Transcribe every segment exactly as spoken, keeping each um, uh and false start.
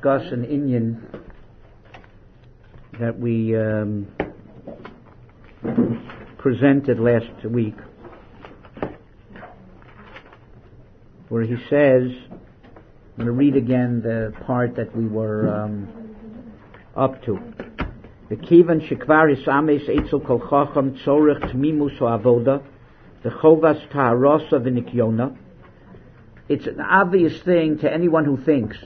discuss an inyan that we um, presented last week, where he says, I'm going to read again the part that we were um, up to. The kivan shekvar hisames etzel kol chacham tzorech tmimus ha'avoda the chovas ta'arosa v'nikyona. It's an obvious thing to anyone who thinks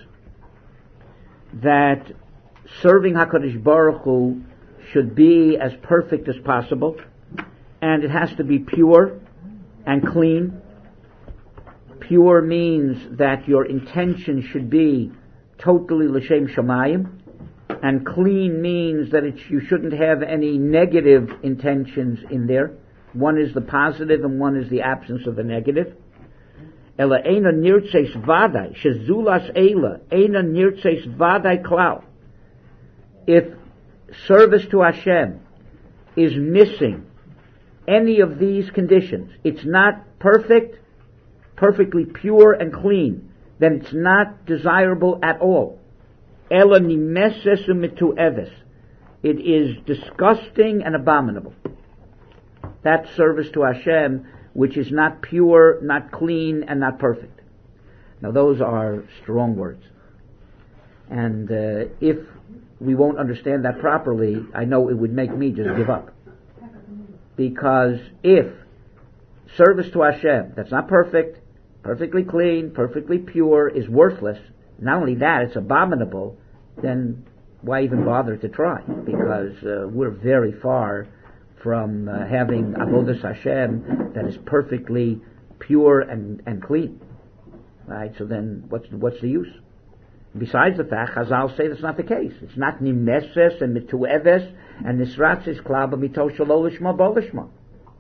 that serving HaKadosh Baruch Hu should be as perfect as possible, and it has to be pure and clean. Pure means that your intention should be totally l'shem shamayim, and clean means that it, you shouldn't have any negative intentions in there. One is the positive and one is the absence of the negative. Ela eina nirtzeis vadai, shezulas eila, eina nirtzeis vadai klau. If service to Hashem is missing any of these conditions, it's not perfect, perfectly pure and clean, then it's not desirable at all. Ela nimeses umitu eves. It is disgusting and abominable. That service to Hashem which is not pure, not clean, and not perfect. Now those are strong words. And uh, if we won't understand that properly, I know it would make me just give up. Because if service to Hashem that's not perfect, perfectly clean, perfectly pure, is worthless, not only that, it's abominable, then why even bother to try? Because uh, we're very far from uh, having avodas Hashem that is perfectly pure and, and clean. Right? So then what's what's the use? Besides the fact, Chazal say that's not the case. It's not nimeses and mitueves and nisratzis klaba mito shalolishma bolishma.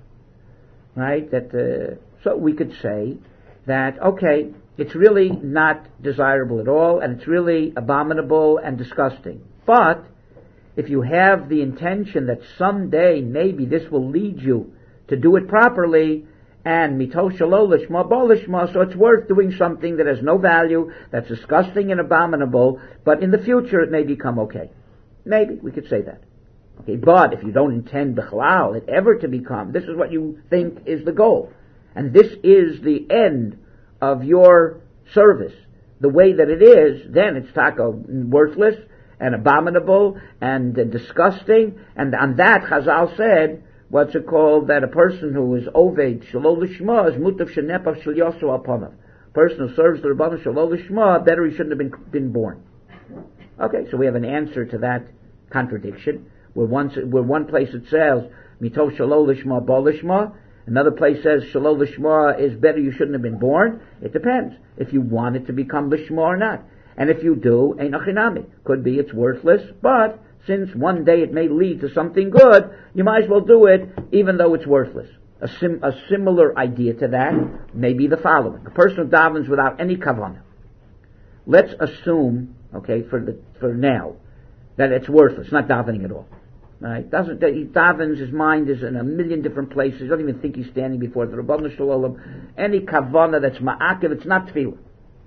Right? That uh, so we could say that okay, it's really not desirable at all, and it's really abominable and disgusting. But if you have the intention that someday maybe this will lead you to do it properly, and mito shalolishma bolishma, so it's worth doing something that has no value, that's disgusting and abominable, but in the future it may become okay. Maybe we could say that. Okay, but if you don't intend bichlal it ever to become, this is what you think is the goal, and this is the end of your service, the way that it is, then it's taka worthless and abominable and uh, disgusting. And on that Chazal said, what's it called, that a person who is oved shalol lishma is mutav shenepav shel yosu alpanav. Person who serves the Rabbanu shalol lishma, better he shouldn't have been been born. Okay, so we have an answer to that contradiction. Where one where one place it says mitov shalol lishma bo lishma, another place says shalol lishma is better you shouldn't have been born. It depends if you want it to become lishma or not. And if you do, ein achinami. Could be it's worthless, but since one day it may lead to something good, you might as well do it even though it's worthless. A, sim, a similar idea to that may be the following. A person who davens without any kavanah. Let's assume, okay, for the, for now, that it's worthless, not davening at all. Right? Doesn't, he davens, his mind is in a million different places, he doesn't even think he's standing before the Rabbanu Shalom. Any kavanah that's ma'akiv, it's not tefillah.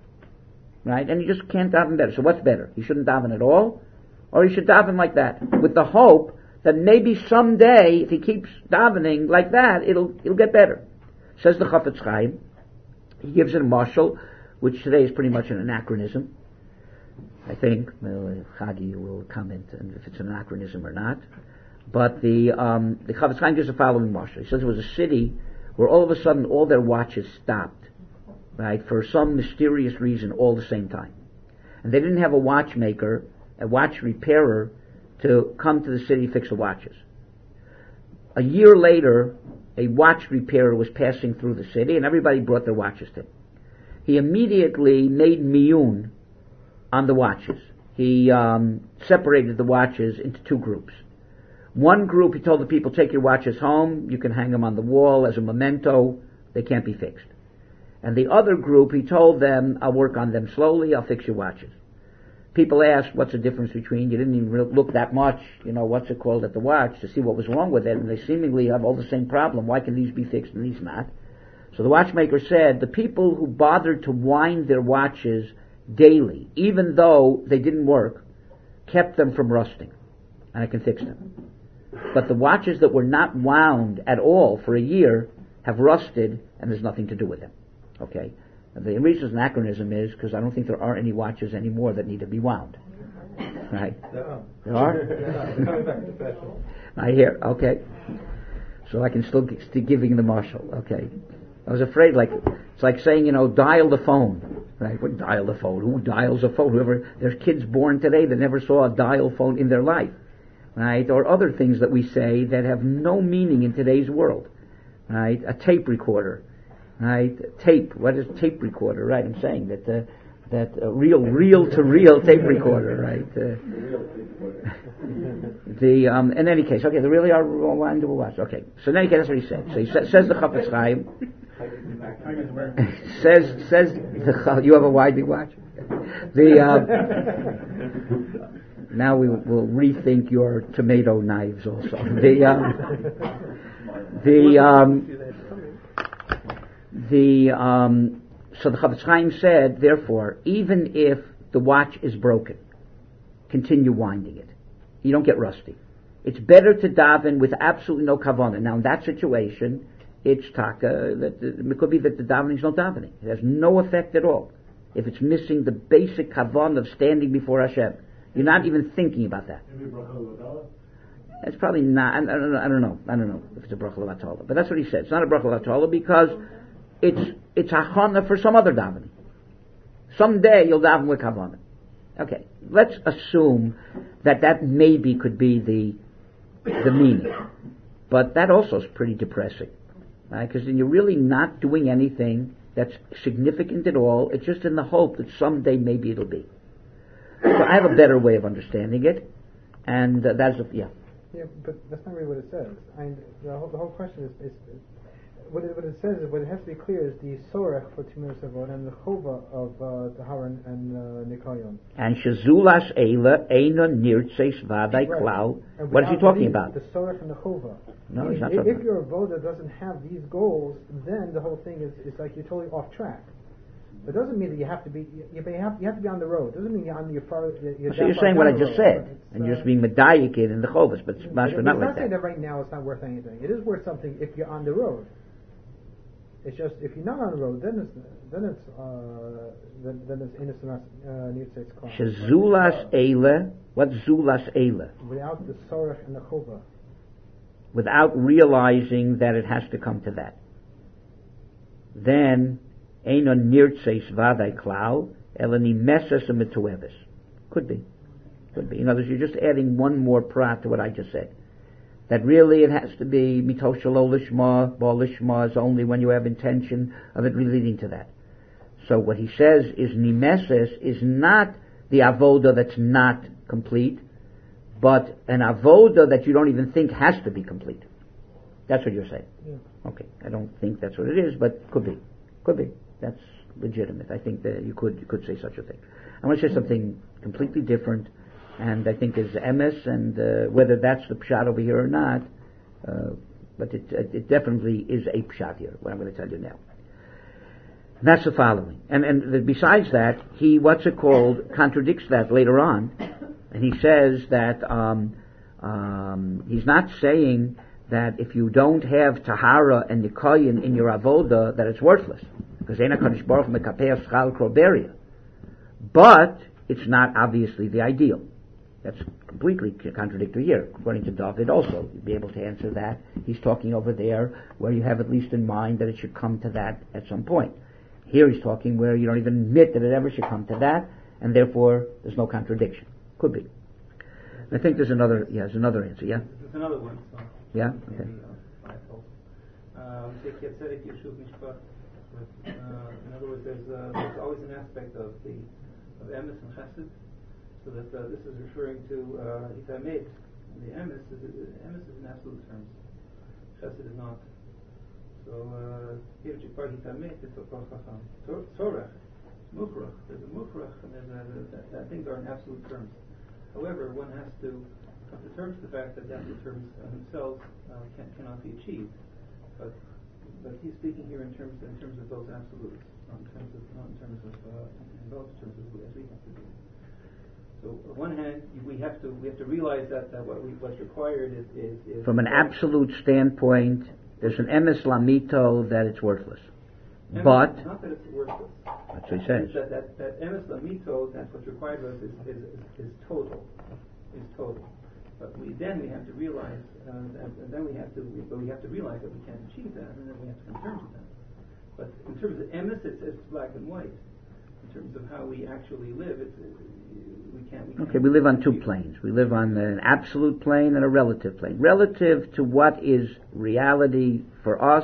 Right? And you just can't daven better. So what's better? You shouldn't daven at all? Or you should daven like that, with the hope that maybe someday, if he keeps davening like that, it'll it'll get better. Says the Chafetz Chaim. He gives it a mashal, which today is pretty much an anachronism. I think. Well, Chagi will comment on if it's an anachronism or not. But the um, the Chafetz Chaim gives the following mashal. He says there was a city where all of a sudden all their watches stopped. Right, for some mysterious reason, all the same time. And they didn't have a watchmaker, a watch repairer, to come to the city fix the watches. A year later, a watch repairer was passing through the city, and everybody brought their watches to him. He immediately made miyun on the watches. He um, separated the watches into two groups. One group, he told the people, take your watches home, you can hang them on the wall as a memento, they can't be fixed. And the other group, he told them, I'll work on them slowly, I'll fix your watches. People asked, what's the difference between, you didn't even look that much, you know, what's it called at the watch to see what was wrong with it, and they seemingly have all the same problem, why can these be fixed and these not? So the watchmaker said, the people who bothered to wind their watches daily, even though they didn't work, kept them from rusting, and I can fix them. But the watches that were not wound at all for a year have rusted, and there's nothing to do with them. Okay? And the reason it's anachronism is because I don't think there are any watches anymore that need to be wound. Right? No. There are? They're coming back to fashion. I hear. Okay. So I can still g- still giving the marshal. Okay. I was afraid, like, it's like saying, you know, dial the phone. Right? What dial the phone? Who dials a phone? Whoever, there's kids born today that never saw a dial phone in their life. Right? Or other things that we say that have no meaning in today's world. Right? A tape recorder. Right? Tape. What is tape recorder? Right? I'm saying that, uh, that uh, real, real to real tape recorder. Right? Uh, the, um, in any case, okay, there really are windable watches. Okay. So in any case, that's what he said. So he sa- says the Chafetz Chaim, says, says the, you have a winding watch? The, uh, now we will rethink your tomato knives also. The, um, the, um, the, um, so the Chafetz Chaim said, therefore, even if the watch is broken, continue winding it. You don't get rusty. It's better to daven with absolutely no kavanah. Now, in that situation, it's taka, that it could be that the davening is not davening. It has no effect at all. If it's missing the basic kavanah of standing before Hashem, you're not even thinking about that. It's probably not. I, I, don't know, I don't know. I don't know if it's a bracha l'vatala, but that's what he said. It's not a bracha l'vatala because it's it's hachana for some other davening. Someday you'll daven with kavanah. Okay, let's assume that that maybe could be the the meaning, but that also is pretty depressing, right? Because then you're really not doing anything that's significant at all. It's just in the hope that someday maybe it'll be. So I have a better way of understanding it, and uh, that's a, yeah. Yeah, but that's not really what it says. I mean, the whole, the whole question is, is, is what, it, what it says is what it has to be clear is the sorech for Timus Avod and the chova of uh, Taharan and uh, Nikayon. And shezulas eila eina nirtzeis vaday klau. What is he talking about? The sorech and the chova. No, he's not if, talking if your avoda doesn't have these goals, then the whole thing is, is like you're totally off track. It doesn't mean that you have to be you, you have you have to be on the road. It doesn't mean you're on your far. You're so you're saying what I just said, and you're uh, just being medayik in the chovas, but it's mashma not like not saying that. that right now it's not worth anything. It is worth something if you're on the road. It's just if you're not on the road, then it's then it's uh, then, then it's innocent nirtzes klau. Shezulas eila. What's zulas eila? Without the sorech and the chova. Without realizing that it has to come to that, then. Eino nirtzeis vaday klau, elani mesas mituevis. Could be. Could be. In other words, you're just adding one more prat to what I just said. That really it has to be mitosh shelo lishma, ba lishma is only when you have intention of it leading to that. So what he says is nimeses is not the avoda that's not complete, but an avoda that you don't even think has to be complete. That's what you're saying. Yeah. Okay. I don't think that's what it is, but could be. Could be. That's legitimate. I think that you could you could say such a thing. I want to say something completely different, and I think is emes, and uh, whether that's the pshat over here or not, uh, but it uh, it definitely is a pshat here. What I'm going to tell you now. And that's the following, and and the, besides that, he what's it called contradicts that later on, and he says that um, um, he's not saying that if you don't have tahara and nikoyin in your avoda, that it's worthless. Because Eina Kadosh Baruch Hu mekapeach schal kroberia. But it's not obviously the ideal. That's completely contradictory here. According to David also, you'd be able to answer that. He's talking over there where you have at least in mind that it should come to that at some point. Here he's talking where you don't even admit that it ever should come to that, and therefore there's no contradiction. Could be. I think there's another, yeah, there's another answer, yeah? There's another one. So yeah? Okay. Um, Uh, in other words, there's, uh, there's always an aspect of the of emes and chesed, so that uh, this is referring to hitamed. Uh, the emes is emes is in absolute terms, chesed is not. So here uh, hitamed is a chacham. Torah, mufrach. There's a mufrach, and there's a, that, that things are in absolute terms. However, one has to come to terms with the fact that the absolute terms uh, themselves uh, can, cannot be achieved. But But he's speaking here in terms in terms of those absolutes. in terms of, not in terms of, uh, in both terms of as we have to do. So on one hand, we have to we have to realize that, that what we, what's required is, is, is from an absolute standpoint, there's an emes lamito that it's worthless. emes, But not that it's worthless. that's what he says. That that that emes lamito, that's what's required of us is, is, is, is total, is total. But we then we have to realize, uh, and, and then we have to, we, but we have to realize that we can't achieve that, and then we have to come to terms with that. But in terms of emes, it's, it's black and white. In terms of how we actually live, it's, uh, we can't. We can't Okay, we live on two achieve it. planes. We live on an absolute plane and a relative plane. Relative to what is reality for us,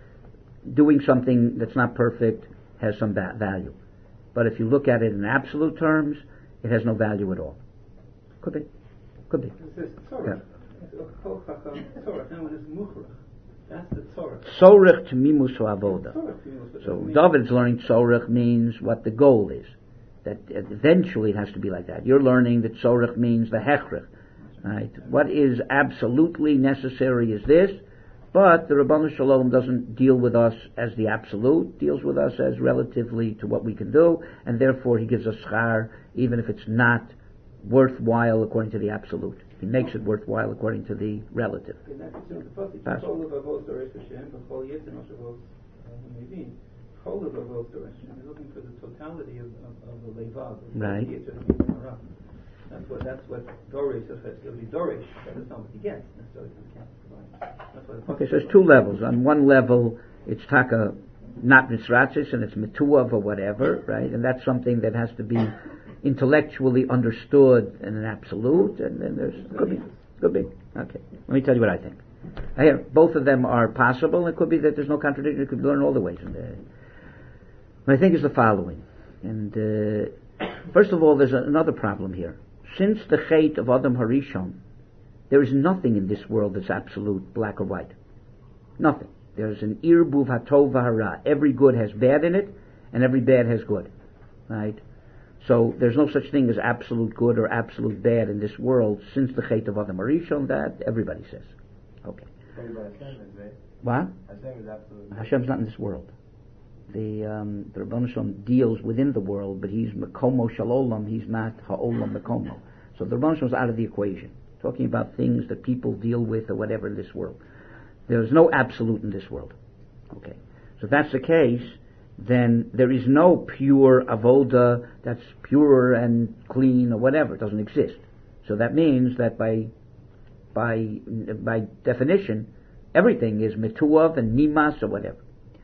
doing something that's not perfect has some ba- value. But if you look at it in absolute terms, it has no value at all. Could be. Could be. It says tzorach. Kol chacham tzorach. Now it is muchrach. That's the tzorach. Tzorech to mimus avoda. Tzorach, you know, what So that means. David's learning tzorech means what the goal is. That eventually it has to be like that. You're learning that tzorech means the hechrech. Right? What is absolutely necessary is this, but the Rabbanu Shalom doesn't deal with us as the absolute, deals with us as relatively to what we can do, and therefore he gives us schar even if it's not worthwhile according to the absolute. He makes it worthwhile according to the relative. In that sense, the pasuk, That's- "Chol levavos doresh Hashem, v'chol yitzin oshavos mevin." Chol levavos doresh Hashem. He's looking for the totality of, of, of the levav. of the Right. yitzin of the hara. That's what that's what doresh of the doresh. That is not what he gets necessarily. He can't provide. That's what the Okay, pasuk so says. there's two levels. On one level, it's taka, not mitzratzis, and it's metuav or whatever, right? And that's something that has to be intellectually understood in an absolute, and then there's could be, could be. Okay, let me tell you what I think. I hear both of them are possible. It could be that there's no contradiction. It could be learned all the ways. And uh, what I think is the following. And uh, first of all, there's a, another problem here. Since the Chet of Adam Harishon, there is nothing in this world that's absolute, black or white. Nothing. There's an irbuv hatov v'hara. Every good has bad in it, and every bad has good. Right? So there's no such thing as absolute good or absolute bad in this world since the Chet of Adam Harishon. That everybody says. Okay. What? Hashem's not in this world. The um, the Rebbeinu Shalom deals within the world, but he's Mekomo Shalolam. He's not Ha'olam Mekomo. So the Rebbeinu Shalom's out of the equation. Talking about things that people deal with or whatever in this world. There's no absolute in this world. Okay. So if that's the case, then there is no pure avoda that's pure and clean or whatever. It doesn't exist. So that means that by by by definition, everything is metuav and nimas or whatever.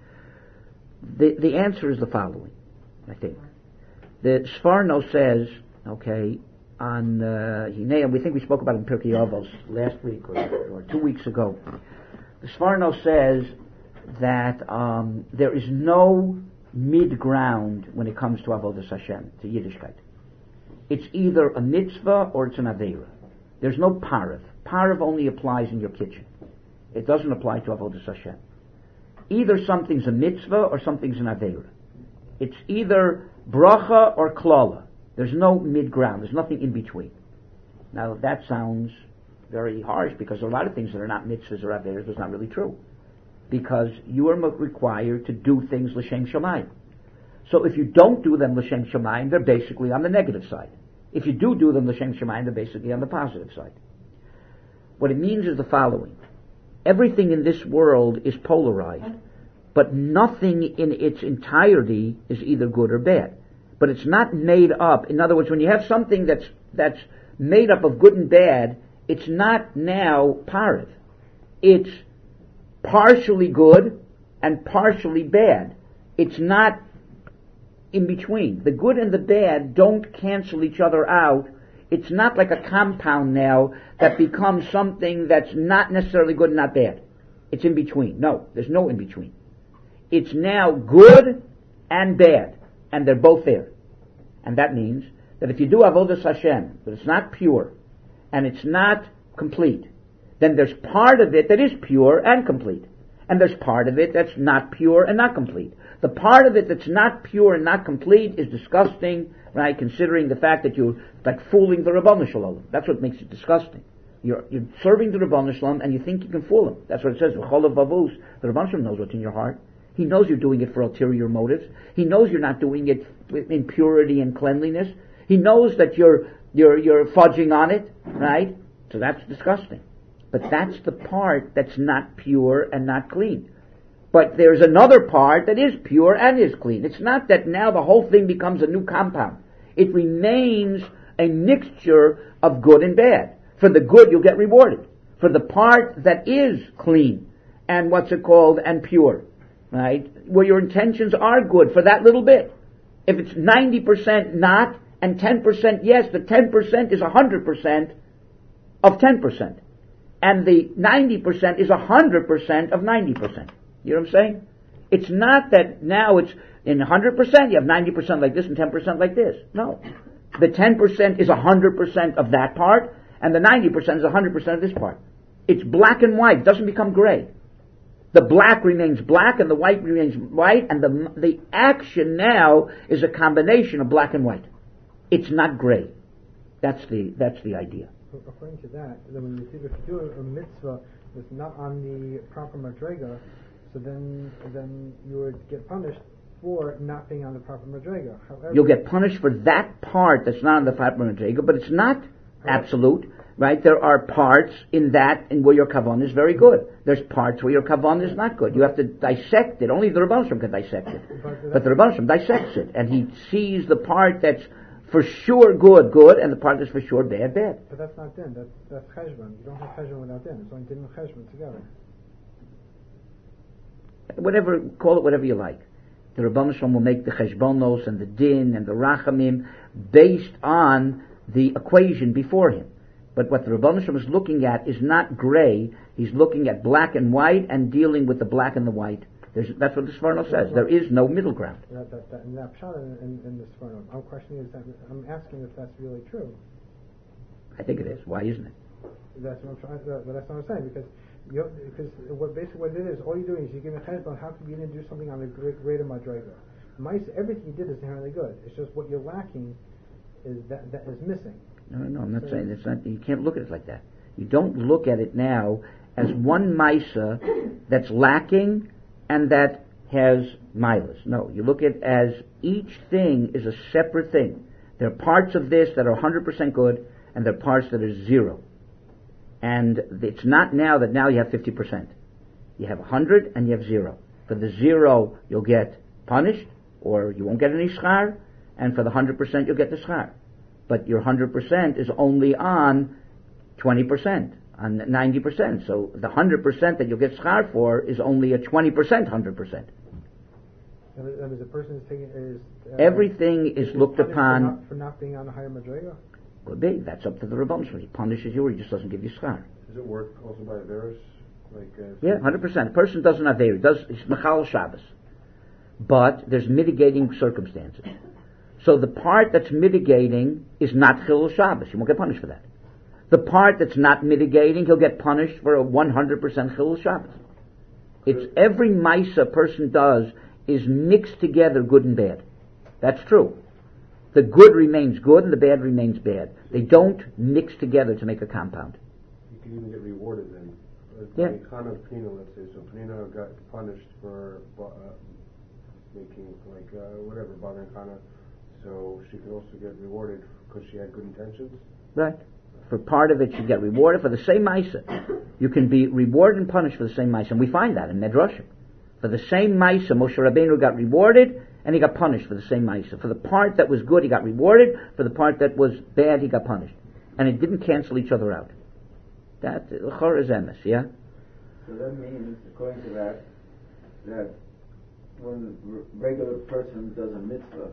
The the answer is the following, I think. The Sforno says, okay, on uh, Hinei, we think we spoke about it in Pirkei Avos last week or, or two weeks ago. The Sforno says that um, there is no mid ground when it comes to Avodas Hashem, to Yiddishkeit. It's either a mitzvah or it's an aveira. There's no parav. Parav only applies in your kitchen. It doesn't apply to Avodas Hashem. Either something's a mitzvah or something's an aveira. It's either bracha or klala. There's no mid ground. There's nothing in between. Now that sounds very harsh because there are a lot of things that are not mitzvahs or aveiras, but it's not really true. Because you are required to do things l'shem shamayim. So if you don't do them l'shem shamayim, they're basically on the negative side. If you do do them l'shem shamayim, they're basically on the positive side. What it means is the following. Everything in this world is polarized, but nothing in its entirety is either good or bad. But it's not made up. In other words, when you have something that's that's made up of good and bad, it's not now parav. It's partially good and partially bad. It's not in between. The good and the bad don't cancel each other out. It's not like a compound now that becomes something that's not necessarily good and not bad. It's in between. No, there's no in between. It's now good and bad, and they're both there. And that means that if you do Avodas Hashem, but it's not pure, and it's not complete, then there's part of it that is pure and complete. And there's part of it that's not pure and not complete. The part of it that's not pure and not complete is disgusting, right, considering the fact that you're like fooling the Rabbanu Shalom. That's what makes it disgusting. You're, you're serving the Rabbanu Shalom and you think you can fool him. That's what it says. The Rabbanu Shalom knows what's in your heart. He knows you're doing it for ulterior motives. He knows you're not doing it in purity and cleanliness. He knows that you're you're you're fudging on it, right? So that's disgusting. But that's the part that's not pure and not clean. But there's another part that is pure and is clean. It's not that now the whole thing becomes a new compound. It remains a mixture of good and bad. For the good, you'll get rewarded. For the part that is clean and what's it called, and pure, right? Where your intentions are good for that little bit. If it's ninety percent not and ten percent yes, the ten percent is one hundred percent of ten percent. And the ninety percent is one hundred percent of ninety percent. You know what I'm saying? It's not that now it's in one hundred percent you have ninety percent like this and ten percent like this. No. The ten percent is one hundred percent of that part, and the ninety percent is one hundred percent of this part. It's black and white. It doesn't become gray. The black remains black and the white remains white, and the the action now is a combination of black and white. It's not gray. That's the that's the idea. According to that, then when you, if you do a mitzvah that's not on the proper madrega, so then then you would get punished for not being on the proper madrega. However, you'll get punished for that part that's not on the proper madrega, but it's not absolute, right? There are parts in that in where your kavanah is very good. There's parts where your kavanah is not good. You have to dissect it. Only the Rebbeinu Shalom can dissect it. But the Rebbeinu Shalom dissects it, and he sees the part that's for sure good, good, and the part that's for sure bad, bad. But that's not din. That's that's cheshbon. You don't have cheshbon without din. It's only din and cheshbon together. Whatever, call it whatever you like. The Rebbeinu Shalom will make the cheshbonos and the din and the rachamim based on the equation before him. But what the Rebbeinu Shalom is looking at is not gray. He's looking at black and white and dealing with the black and the white. There's, that's what the Sforno says. There is no middle ground. That, that, that, and that pshat in, in, in the Sforno. I'm questioning is that I'm asking if that's really true. I think it is. Why isn't it? That's what I'm trying. That, that's what I'm saying because you have, because what basically what it is, all you're doing is you're giving a cheshbon. How come you didn't do something on the greater madrega? Mice, everything you did is inherently good. It's just what you're lacking is that that is missing. No, no, I'm not so saying it's not. You can't look at it like that. You don't look at it now as one Misa that's lacking and that has milas. No, you look at it as each thing is a separate thing. There are parts of this that are one hundred percent good, and there are parts that are zero. And it's not now that now you have fifty percent. You have one hundred and you have zero. For the zero, you'll get punished, or you won't get any schar, and for the one hundred percent, you'll get the schar. But your one hundred percent is only on twenty percent, on ninety percent. So the one hundred percent that you'll get schar for is only a twenty percent one hundred percent. And as a person is taking is uh, everything is, is looked upon for not, for not being on a higher madrega. Could be. That's up to the Rebbeinu Shalom. He punishes you, or he just doesn't give you schar. Does it work also by Averis? Like uh, yeah, one hundred percent. A person doesn't have Averis. Does it's Mechal Shabbos, but there's mitigating circumstances. So the part that's mitigating is not Chilul Shabbos. You won't get punished for that. The part that's not mitigating, he'll get punished for a one hundred percent Chilul Shabbos. It's every Maisa a person does is mixed together good and bad. That's true. The good remains good and the bad remains bad. They don't mix together to make a compound. You can even get rewarded then. Yeah. Like Chana Penina, let's say. So Penina got punished for uh, making, like, uh, whatever, bothering Chana. So she could also get rewarded because she had good intentions? Right. For part of it, you get rewarded for the same Maisa. You can be rewarded and punished for the same Maisa. And we find that in Medrashim. For the same Maisa, Moshe Rabbeinu got rewarded and he got punished for the same Maisa. For the part that was good, he got rewarded. For the part that was bad, he got punished. And it didn't cancel each other out. That, L'chor is emes, yeah? So that means, according to that, that when a regular person does a mitzvah,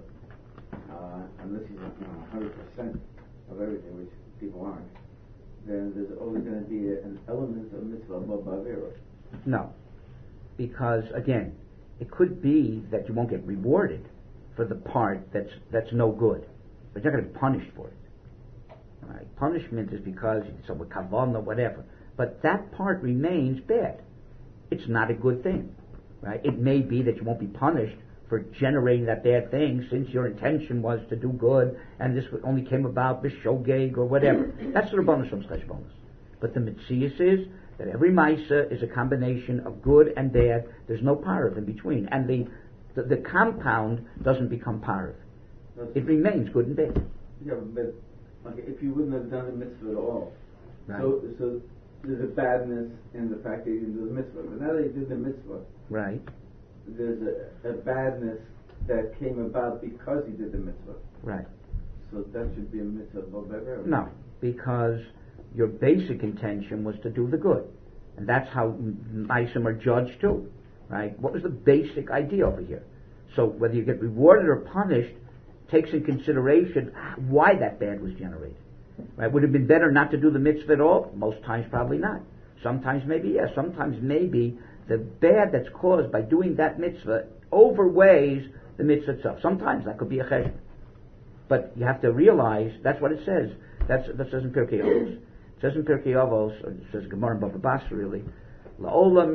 uh, unless he's on one hundred percent of everything, which people aren't, then there's always going to be an element of mitzvah above Bavera. No. Because, again, it could be that you won't get rewarded for the part that's that's no good. But you're not going to be punished for it. Right? Punishment is because you did something with kavanah, whatever. But that part remains bad. It's not a good thing. Right? It may be that you won't be punished for generating that bad thing since your intention was to do good and this only came about b'shogeg or whatever. That's the Rebbeinu Shalom's cheshbonos. But the Metzius is that every Maisa is a combination of good and bad. There's no Parav in between. And the, the, the compound doesn't become Parav. It remains good and bad. Yeah, but okay, if you wouldn't have done the mitzvah at all, Right. so so there's a badness in the fact that you didn't do the mitzvah. But now that you did the mitzvah, Right. there's a, a badness that came about because you did the mitzvah. Right. So that should be a mitzvah above everything. No, because your basic intention was to do the good. And that's how Maisim are judged too. Right? What was the basic idea over here? So whether you get rewarded or punished takes in consideration why that bad was generated. Right? Would it have been better not to do the mitzvah at all? Most times probably not. Sometimes maybe yes. Sometimes maybe the bad that's caused by doing that mitzvah overweighs the mitzvah itself. Sometimes that could be a cheshbon. But you have to realize that's what it says. That's that says in Pirkei Avos. It says in Pirkei Avos, it says Gemara and Bava Basra really. La'olam,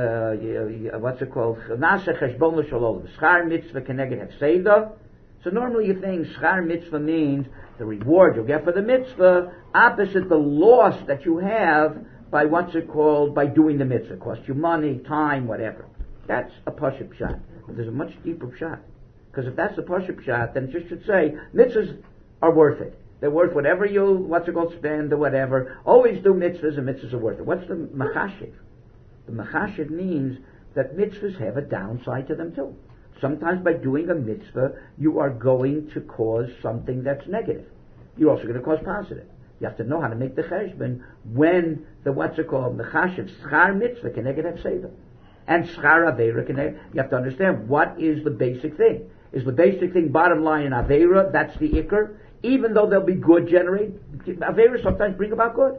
uh, what's it called? Nase cheshbon l'shalom. Schar mitzvah keneged hefseda. So normally you think schar mitzvah means the reward you'll get for the mitzvah opposite the loss that you have by what's it called, by doing the mitzvah. It costs you money, time, whatever. That's a pashut pshat. But there's a much deeper pshat. Because if that's the pashut pshat, then it just should say, mitzvahs are worth it. They're worth whatever you, what's it called, spend or whatever. Always do mitzvahs and mitzvahs are worth it. What's the machashiv? The machashiv means that mitzvahs have a downside to them too. Sometimes by doing a mitzvah, you are going to cause something that's negative. You're also going to cause positive. You have to know how to make the cheshbon when the, what's it called, mechashiv, schar mitzvah, keneged hefseda. And schar aveira, keneged, you have to understand what is the basic thing. Is the basic thing, bottom line in aveira, that's the ikr, even though there'll be good generate, aveira sometimes bring about good.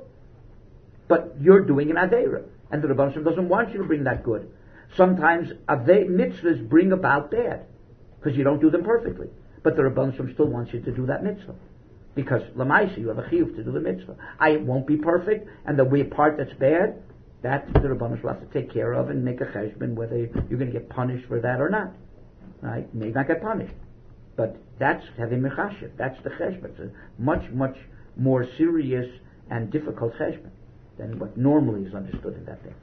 But you're doing an aveira, and the Rebbe doesn't want you to bring that good. Sometimes ave- mitzvahs bring about bad, because you don't do them perfectly. But the Rebbe still wants you to do that mitzvah. Because lamaisa, you have a chiyuv to do the mitzvah. I it won't be perfect, and there'll be a part that's bad. That the Rebbe will have to take care of and make a cheshbon whether you're going to get punished for that or not. Right? You may not get punished, but that's having mechashiv. That's the cheshbon. It's a much, much more serious and difficult cheshbon than what normally is understood in that thing.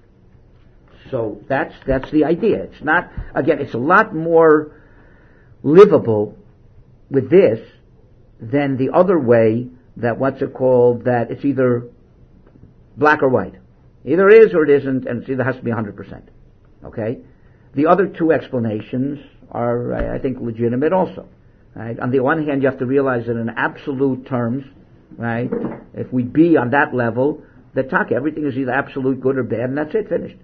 So that's that's the idea. It's not, again, it's a lot more livable with this than the other way that what's it called, that it's either black or white. Either it is or it isn't, and it either has to be one hundred percent. Okay? The other two explanations are, I think, legitimate also. Right? On the one hand, you have to realize that in absolute terms, right, if we be on that level, that taka, everything is either absolute good or bad, and that's it, finished.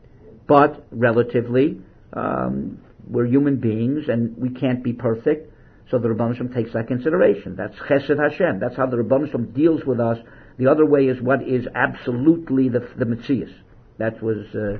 But relatively, um, we're human beings, and we can't be perfect, so the Rebbeinu Shem takes that consideration. That's Chesed Hashem. That's how the Rebbeinu Shem deals with us. The other way is what is absolutely the the Metzias. That was uh,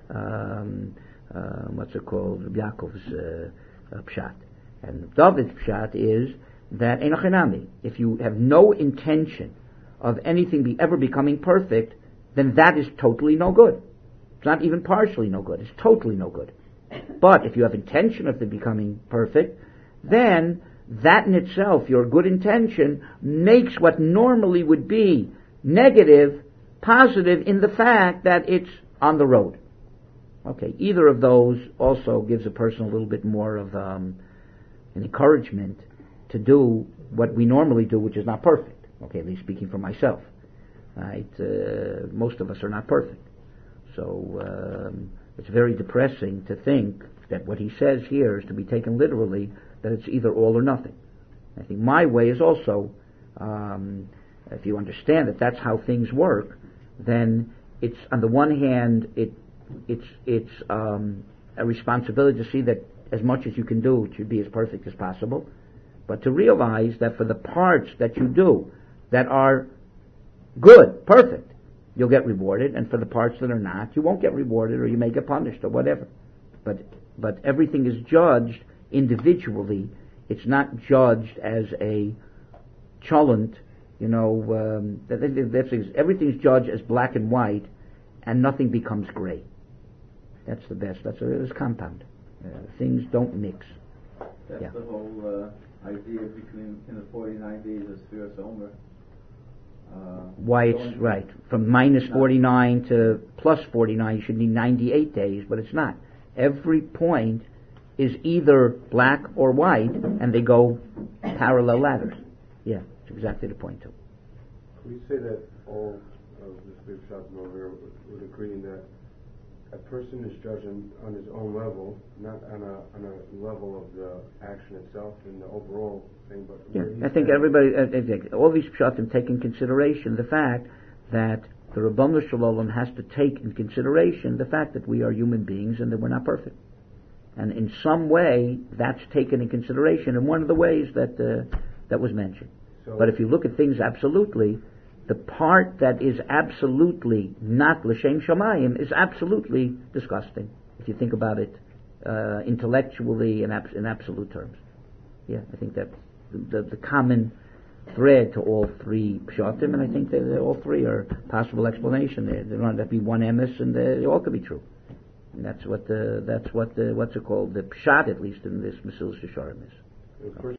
um, uh, what's it called? Rabbi Yaakov's uh, uh, pshat. And David's pshat is that enochinami. If you have no intention of anything be ever becoming perfect, then that is totally no good. It's not even partially no good. It's totally no good. But if you have intention of it becoming perfect, then that in itself, your good intention, makes what normally would be negative, positive in the fact that it's on the road. Okay, either of those also gives a person a little bit more of um, an encouragement to do what we normally do, which is not perfect. Okay, at least speaking for myself. Right? Uh, most of us are not perfect. So um, it's very depressing to think that what he says here is to be taken literally, that it's either all or nothing. I think my way is also, um, if you understand that that's how things work, then it's, on the one hand, it it's it's um, a responsibility to see that as much as you can do, it should be as perfect as possible, but to realize that for the parts that you do that are good, perfect, you'll get rewarded, and for the parts that are not, you won't get rewarded, or you may get punished, or whatever. But but everything is judged individually. It's not judged as a cholent, you know, um, that, that, that's, everything's judged as black and white, and nothing becomes gray. That's the best. That's a it's compound. Uh, things don't mix. That's Yeah. the whole uh, idea between in the forty-nine days of Sfiras Omer. why it's going- right. From minus No. forty-nine to plus forty-nine, you should need ninety-eight days, but it's not. Every point is either black or white, and they go parallel ladders. Yeah, it's exactly the point, too. We say that all of the big shots over here would, would agree in that a person is judging on his own level, not on a on a level of the action itself and the overall thing. But Yeah, where he's I think at. everybody, I think all these pshatim take in consideration the fact that the Rabbanu Shalom has to take in consideration the fact that we are human beings and that we're not perfect. And in some way, that's taken in consideration in one of the ways that uh, that was mentioned. So- But if you look at things absolutely, the part that is absolutely not l'shem shamayim is absolutely disgusting. If you think about it uh, intellectually in, abs- in absolute terms. Yeah, I think that's the, the, the common thread to all three pshatim, and I think that uh, all three are possible explanation. There, there don't have to be one emes, and uh, they all could be true. And that's what the that's what the what's it called the pshat, at least in this Mesilas Yesharim is. The first